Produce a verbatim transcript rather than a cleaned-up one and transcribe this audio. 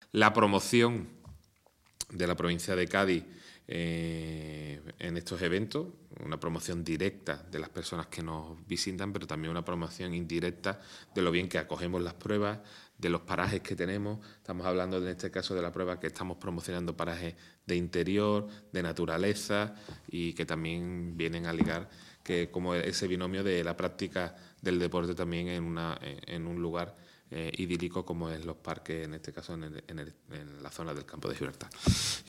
la promoción de la provincia de Cádiz eh, en estos eventos, una promoción directa de las personas que nos visitan, pero también una promoción indirecta de lo bien que acogemos las pruebas, de los parajes que tenemos. Estamos hablando en este caso de la prueba que estamos promocionando parajes de interior, de naturaleza, y que también vienen a ligar que como ese binomio de la práctica del deporte también en, una, en un lugar eh, idílico como es los parques, en este caso en, el, en, el, en la zona del Campo de Gibraltar.